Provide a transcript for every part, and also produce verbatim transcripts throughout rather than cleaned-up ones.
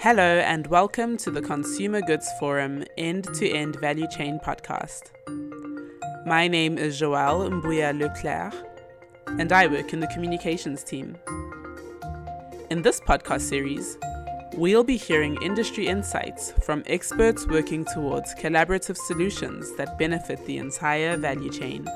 Hello and welcome to the Consumer Goods Forum End-to-End Value Chain podcast. My name is Joelle Mbuya Leclerc and I work in the communications team. In this podcast series, we'll be hearing industry insights from experts working towards collaborative solutions that benefit the entire value chain.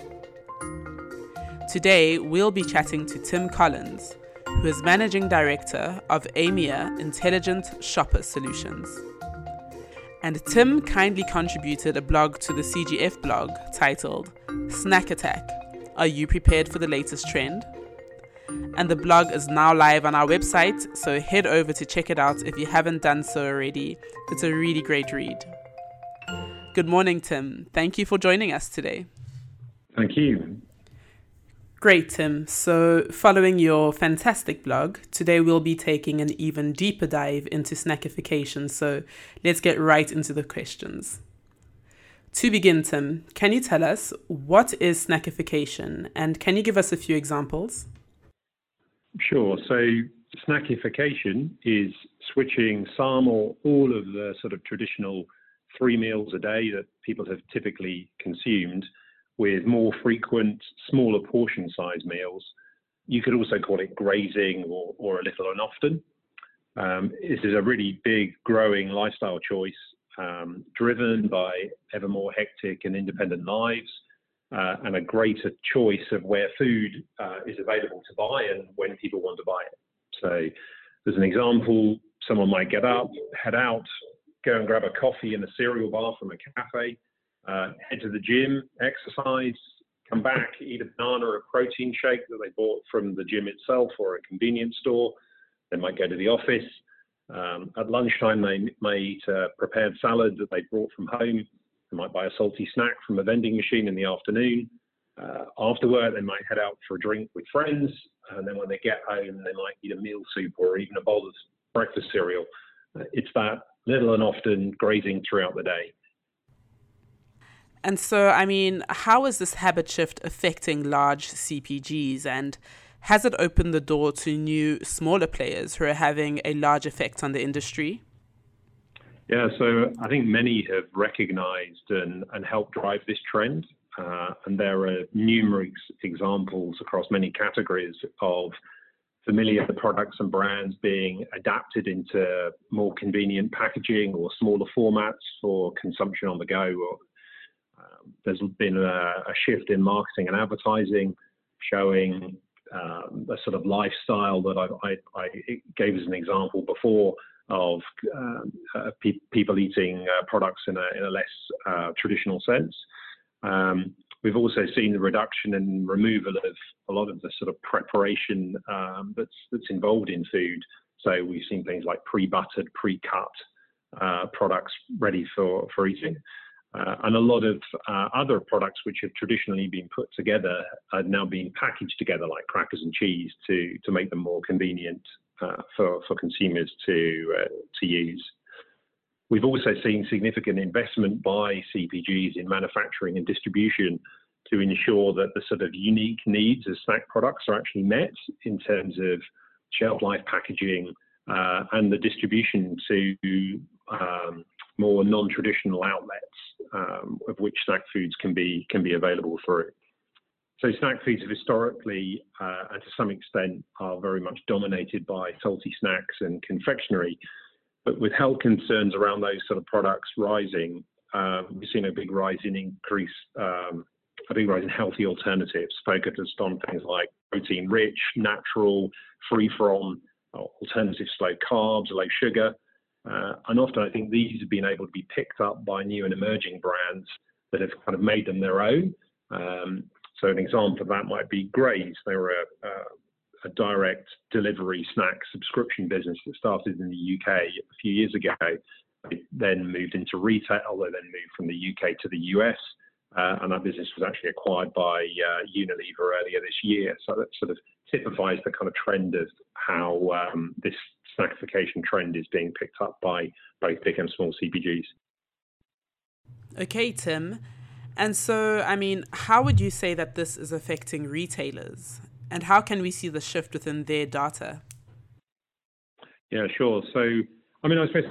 Today, we'll be chatting to Tim Collins, who is Managing Director of Aimia Intelligent Shopper Solutions. And Tim kindly contributed a blog to the C G F blog titled Snack Attack, Are You Prepared for the Latest Trend? And the blog is now live on our website, so head over to check it out if you haven't done so already. It's a really great read. Good morning, Tim. Thank you for joining us today. Thank you. Great, Tim. So following your fantastic blog, today we'll be taking an even deeper dive into snackification. So let's get right into the questions. To begin, Tim, can you tell us what is snackification and can you give us a few examples? Sure. So snackification is switching some or all of the sort of traditional three meals a day that people have typically consumed with more frequent, smaller portion size meals. You could also call it grazing or, or a little and often. Um, this is a really big growing lifestyle choice um, driven by ever more hectic and independent lives uh, and a greater choice of where food uh, is available to buy and when people want to buy it. So as an example, someone might get up, head out, go and grab a coffee in a cereal bar from a cafe, Uh, head to the gym, exercise, come back, eat a banana or a protein shake that they bought from the gym itself or a convenience store. They might go to the office. Um, at lunchtime, they may eat a prepared salad that they brought from home. They might buy a salty snack from a vending machine in the afternoon. Uh, after work, they might head out for a drink with friends. And then when they get home, they might eat a meal soup or even a bowl of breakfast cereal. Uh, it's that little and often grazing throughout the day. And so, I mean, how is this habit shift affecting large C P Gs, and has it opened the door to new, smaller players who are having a large effect on the industry? Yeah, so I think many have recognized and, and helped drive this trend. Uh, and there are numerous examples across many categories of familiar products and brands being adapted into more convenient packaging or smaller formats for consumption on the go. Or Um, there's been a, a shift in marketing and advertising showing um, a sort of lifestyle that I, I, I gave as an example before of um, uh, pe- people eating uh, products in a, in a less uh, traditional sense. Um, we've also seen the reduction and removal of a lot of the sort of preparation um, that's, that's involved in food. So we've seen things like pre-buttered, pre-cut uh, products ready for, for eating. Uh, and a lot of uh, other products which have traditionally been put together are now being packaged together, like crackers and cheese, to to make them more convenient uh, for for consumers to uh, to use. We've also seen significant investment by C P Gs in manufacturing and distribution to ensure that the sort of unique needs of snack products are actually met in terms of shelf life, packaging, uh, and the distribution to um, more non-traditional outlets um, of which snack foods can be can be available through. So snack foods have historically uh, and to some extent are very much dominated by salty snacks and confectionery, but with health concerns around those sort of products rising, uh, we've seen a big rise in increase, um, a big rise in healthy alternatives focused on things like protein-rich, natural, free from, alternative low carbs, low sugar. Uh, and often I think these have been able to be picked up by new and emerging brands that have kind of made them their own. Um, so an example of that might be Graze. They were a, a, a direct delivery snack subscription business that started in the U K a few years ago. They then moved into retail. They then moved from the U K to the U S. Uh, and that business was actually acquired by uh, Unilever earlier this year. So that sort of typifies the kind of trend of how um, this snackification trend is being picked up by both big and small C P Gs. Okay, Tim. And so, I mean, how would you say that this is affecting retailers? And how can we see the shift within their data? Yeah, sure. So I mean, I suppose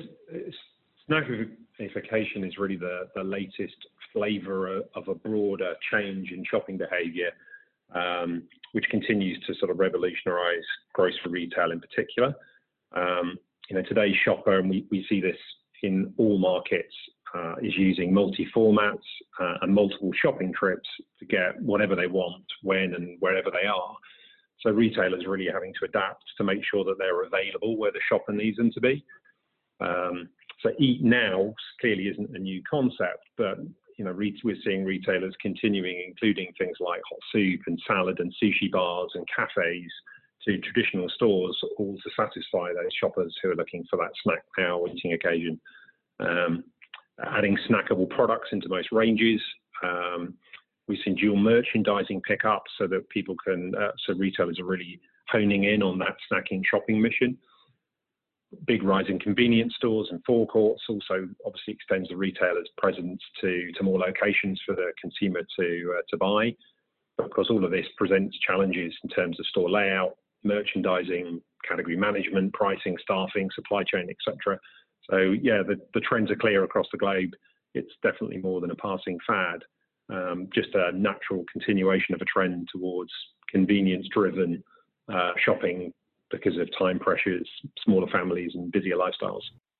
snackification is really the, the latest flavour of a broader change in shopping behaviour, um, which continues to sort of revolutionise grocery retail in particular. Um, you know, today's shopper, and we, we see this in all markets, uh, is using multi-formats uh, and multiple shopping trips to get whatever they want, when and wherever they are. So retailers really having to adapt to make sure that they're available where the shopper needs them to be. Um, so eat now clearly isn't a new concept, but you know, we're seeing retailers continuing, including things like hot soup and salad and sushi bars and cafes, to traditional stores, all to satisfy those shoppers who are looking for that snack now eating occasion. Um, adding snackable products into most ranges. Um, we've seen dual merchandising pick up so that people can, uh, so retailers are really honing in on that snacking shopping mission. Big rise in convenience stores and forecourts also obviously extends the retailer's presence to, to more locations for the consumer to, uh, to buy. But of course, all of this presents challenges in terms of store layout, merchandising, category management, pricing, staffing, supply chain, et cetera. So yeah, the, the trends are clear across the globe. It's definitely more than a passing fad, um, just a natural continuation of a trend towards convenience-driven uh, shopping because of time pressures, smaller families and busier lifestyles.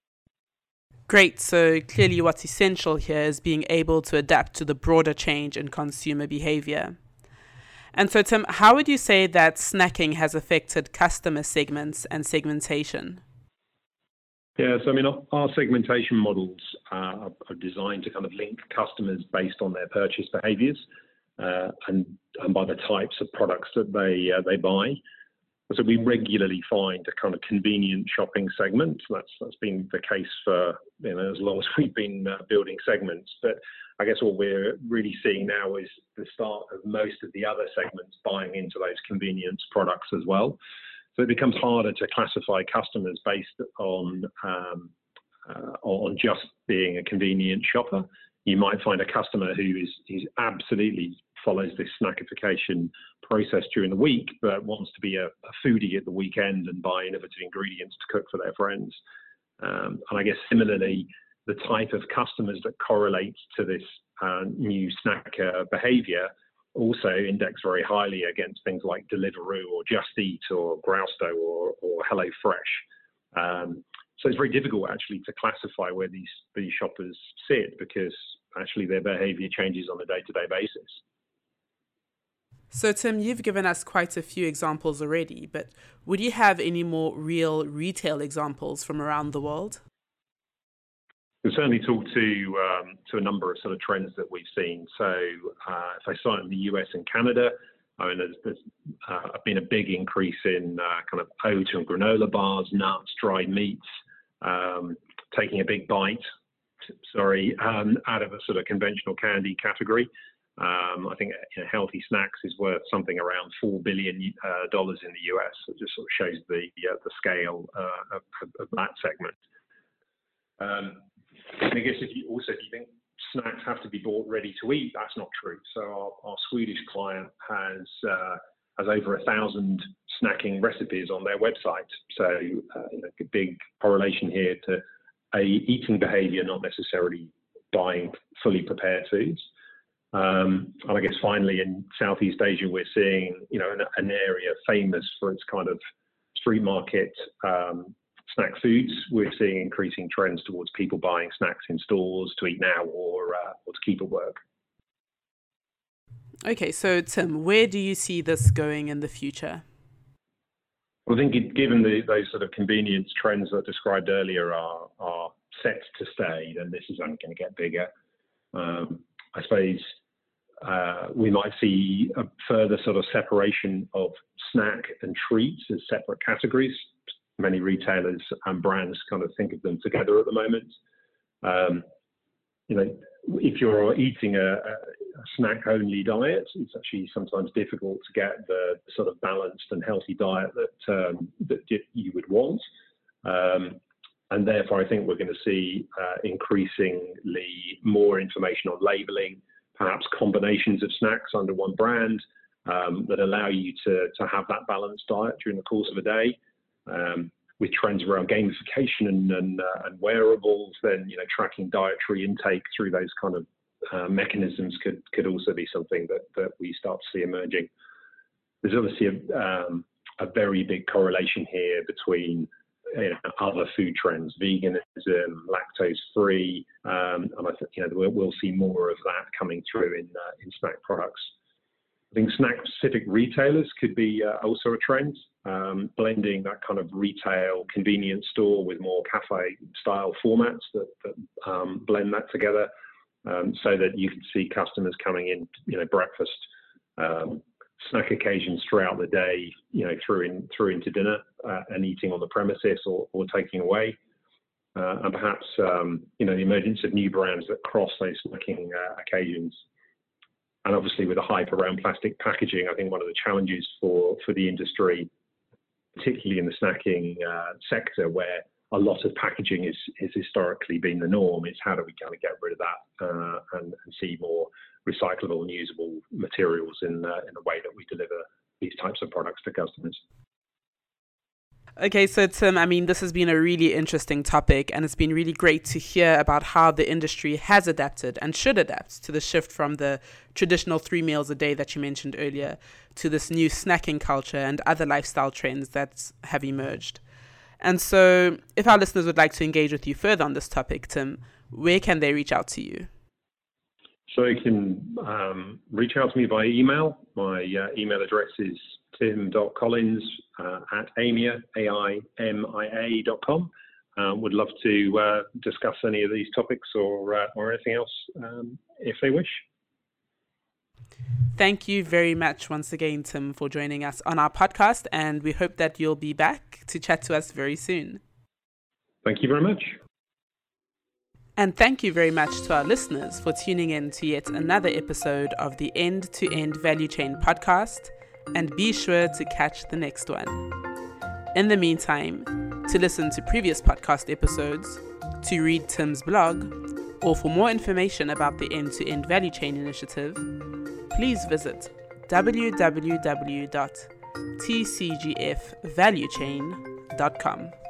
Great. So clearly what's essential here is being able to adapt to the broader change in consumer behavior. And so, Tim, how would you say that snacking has affected customer segments and segmentation? Yeah, so I mean, our segmentation models uh, are designed to kind of link customers based on their purchase behaviours uh, and, and by the types of products that they uh, they buy. So we regularly find a kind of convenient shopping segment. That's that's been the case for you know as long as we've been uh, building segments. But I guess what we're really seeing now is the start of most of the other segments buying into those convenience products as well. So it becomes harder to classify customers based on um, uh, on just being a convenient shopper. You might find a customer who is, is absolutely follows this snackification process during the week, but wants to be a, a foodie at the weekend and buy innovative ingredients to cook for their friends. Um, and I guess similarly, the type of customers that correlates to this uh, new snacker behavior also index very highly against things like Deliveroo or Just Eat or Grousto or, or HelloFresh. Um, so it's very difficult actually to classify where these, these shoppers sit because actually their behavior changes on a day-to-day basis. So, Tim, you've given us quite a few examples already, but would you have any more real retail examples from around the world? We've certainly talked to um, to a number of sort of trends that we've seen. So uh, if I start in the U S and Canada, I mean, there's, there's uh, been a big increase in uh, kind of oat and granola bars, nuts, dried meats, um, taking a big bite, sorry, um, out of a sort of conventional candy category. Um, I think you know, healthy snacks is worth something around four billion dollars uh, in the U S. It just sort of shows the uh, the scale uh, of, of that segment. Um, and I guess if you also if you think snacks have to be bought ready to eat, that's not true. So our, our Swedish client has uh, has over a thousand snacking recipes on their website. So uh, you know, a big correlation here to a eating behaviour, not necessarily buying fully prepared foods. Um, and I guess finally in Southeast Asia, we're seeing, you know, an, an area famous for its kind of street market um, snack foods. We're seeing increasing trends towards people buying snacks in stores to eat now or, uh, or to keep at work. Okay, so Tim, where do you see this going in the future? Well, I think it, given the, those sort of convenience trends that I described earlier are, are set to stay, then this is only going to get bigger. Um, I suppose uh, we might see a further sort of separation of snack and treats as separate categories. Many retailers and brands kind of think of them together at the moment. Um, you know, if you're eating a, a snack-only diet, it's actually sometimes difficult to get the sort of balanced and healthy diet that um, that you would want. Um, And therefore, I think we're going to see uh, increasingly more information on labeling, perhaps combinations of snacks under one brand um, that allow you to, to have that balanced diet during the course of a day. Um, with trends around gamification and and, uh, and wearables, then you know tracking dietary intake through those kind of uh, mechanisms could could also be something that that we start to see emerging. There's obviously a, um, a very big correlation here between you know, other food trends, veganism, lactose-free, um, and I think you know we'll, we'll see more of that coming through in uh, in snack products. I think snack-specific retailers could be uh, also a trend, um, blending that kind of retail convenience store with more cafe-style formats that, that um, blend that together, um, so that you can see customers coming in, you know, breakfast, um, snack occasions throughout the day, you know, through in through into dinner uh, and eating on the premises or, or taking away, uh, and perhaps um, you know the emergence of new brands that cross those snacking uh, occasions. And obviously, with the hype around plastic packaging, I think one of the challenges for, for the industry, particularly in the snacking uh, sector, where a lot of packaging is has historically been the norm, is how do we kind of get rid of that uh, and, and see more recyclable and usable materials in uh, in the way that we deliver these types of products to customers. Okay, so Tim, I mean, this has been a really interesting topic, and it's been really great to hear about how the industry has adapted and should adapt to the shift from the traditional three meals a day that you mentioned earlier to this new snacking culture and other lifestyle trends that have emerged. And so if our listeners would like to engage with you further on this topic, Tim, where can they reach out to you? So you can um, reach out to me by email. My uh, email address is tim dot collins uh, at aimia, A I M I A dot com. Um, would love to uh, discuss any of these topics or, uh, or anything else um, if they wish. Thank you very much once again, Tim, for joining us on our podcast, and we hope that you'll be back to chat to us very soon. Thank you very much. And thank you very much to our listeners for tuning in to yet another episode of the End to End Value Chain podcast, and be sure to catch the next one. In the meantime, to listen to previous podcast episodes, to read Tim's blog, or for more information about the End to End Value Chain initiative, please visit w w w dot t c g f value chain dot com.